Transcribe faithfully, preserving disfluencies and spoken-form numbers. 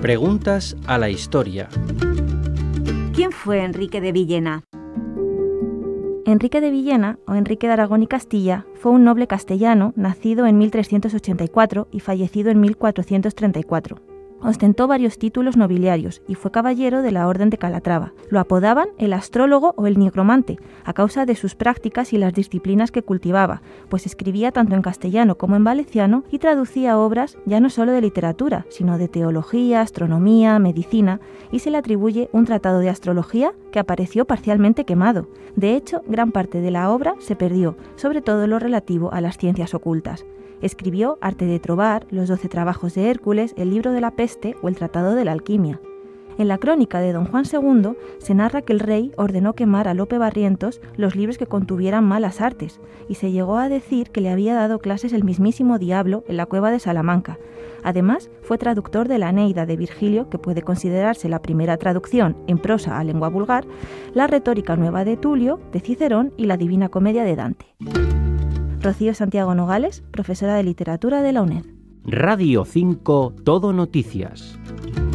Preguntas a la historia. ¿Quién fue Enrique de Villena? Enrique de Villena, o Enrique de Aragón y Castilla, fue un noble castellano nacido en mil trescientos ochenta y cuatro y fallecido en mil cuatrocientos treinta y cuatro. Ostentó varios títulos nobiliarios y fue caballero de la Orden de Calatrava. Lo apodaban el astrólogo o el nigromante, a causa de sus prácticas y las disciplinas que cultivaba, pues escribía tanto en castellano como en valenciano y traducía obras ya no solo de literatura, sino de teología, astronomía, medicina, y se le atribuye un tratado de astrología que apareció parcialmente quemado. De hecho, gran parte de la obra se perdió, sobre todo lo relativo a las ciencias ocultas. Escribió Arte de Trobar, los Doce Trabajos de Hércules, el Libro de la Peste o el Tratado de la Alquimia. En la crónica de don Juan segundo se narra que el rey ordenó quemar a Lope Barrientos los libros que contuvieran malas artes, y se llegó a decir que le había dado clases el mismísimo diablo en la cueva de Salamanca. Además, fue traductor de la Eneida de Virgilio, que puede considerarse la primera traducción en prosa a lengua vulgar, la Retórica Nueva de Tulio, de Cicerón y la Divina Comedia de Dante. Rocío Santiago Nogales, profesora de literatura de la UNED. Radio cinco, Todo Noticias.